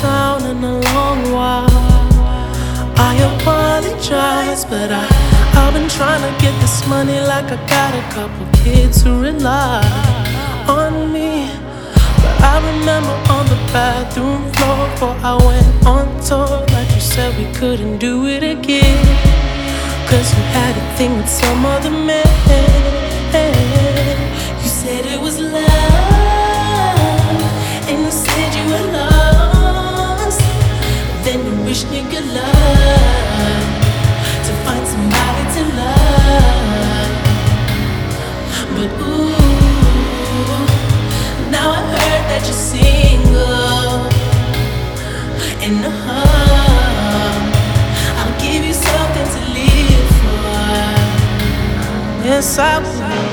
town in a long while. I apologize, but I've been trying to get this money like I got a couple kids who rely on me. But I remember on the bathroom floor before I went on tour, like you said we couldn't do it again, 'cause you had a thing with some other man. You said it was love, and you said you were lost. Then you wished me good luck to find somebody to love. But ooh, now I heard that you're single. And I'll give you something to live for. Yes, I will.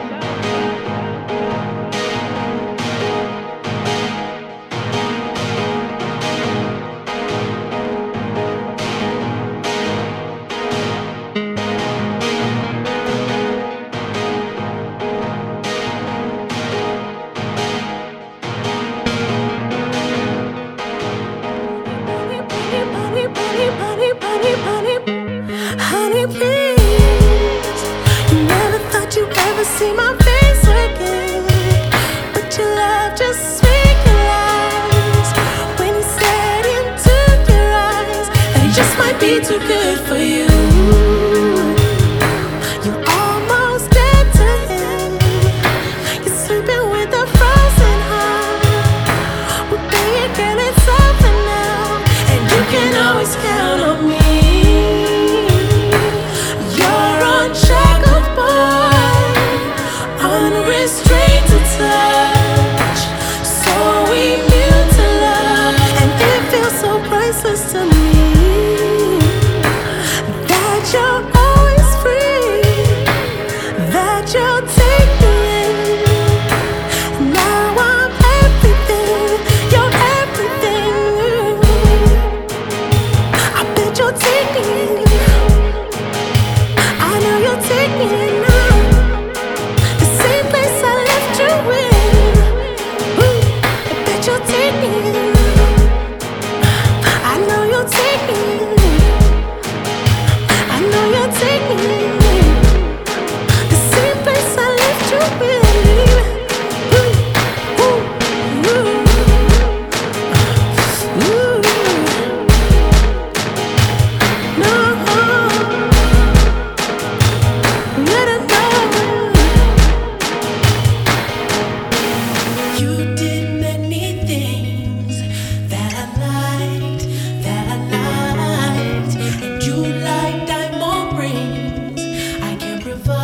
Honey, please. You never thought you'd ever see my face again, but your love just realized when you said into your eyes that it just might be too good for you. You're almost dead to him. You're sleeping with a frozen heart. Well, baby girl, it's over now, and you can always count on me. Unrestrained to touch, so immune to love, and it feels so priceless to me that you're always free, that you'll take me in. Now I'm everything, you're everything. I bet you'll take me in. I know you'll take me in now. You'll take me. I know you'll take me. I know you'll take me. The same place I left you with. No, let it go. You did many things that I liked, and you like diamond rings. I can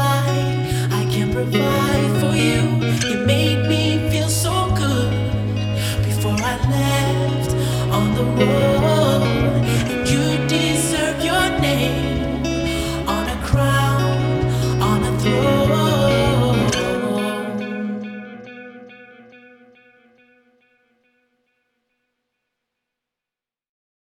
provide for you. You made me feel so good before I left on the road.